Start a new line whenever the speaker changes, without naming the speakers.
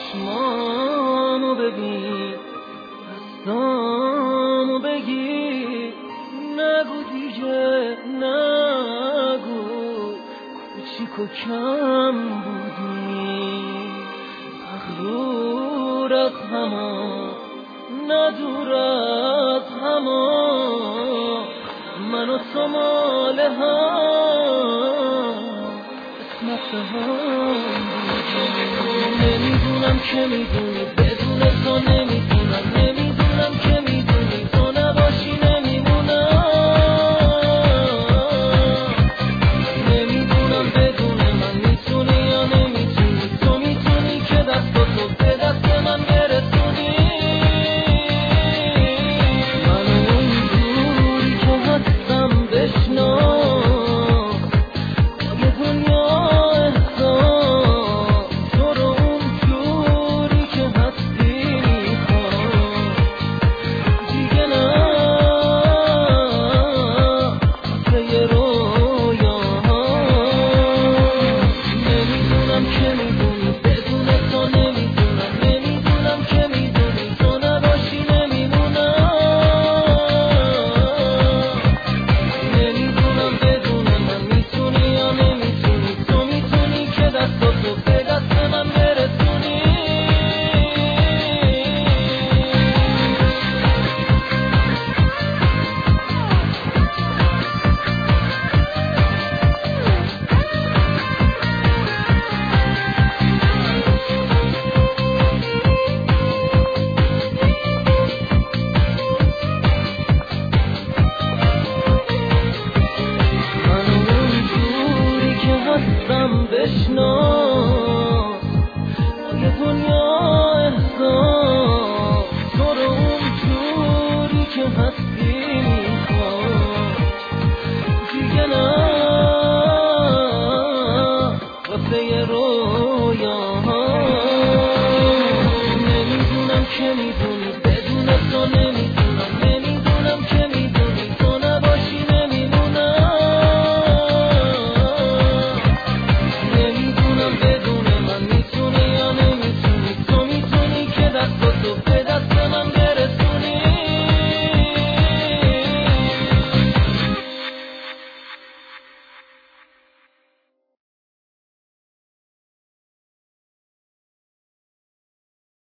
چشمامو ببین، دستامو بگیر، نگو دیگه نگو کوچیک و کم بودی، مغرور از همان ندور از همان، من و تو مال هم قسمت هم بودیم. نمیدونم که میدونی بدون تو نمیدونم، نمیدونم که میدونی تو نباشی نمیمونم، نمیدونم بدون من میتونی یا نمیتونی، تو میتونی که دست تو به دست من برسونی، منو اونجوری که هستم بشناس، یه دنیا احساس تو رو اونجوری که هستی میخوام، دیگه نه واسه یه رویاها. نمیدونم که میدونی بدون تو نمیدونم، نمیدونم که میدونی تو نباشی نمیمونم، نمیدونم بدون من میتونی یا نمیتونی، تو میتونی که دست تو به دست من برسونی. منو اونجوری که هستم بشناس، یه دنیا احساس تو رو اونجوری که هستی میخوام، دیگه نه واسه یه رویاها. نمیدونم که میدونی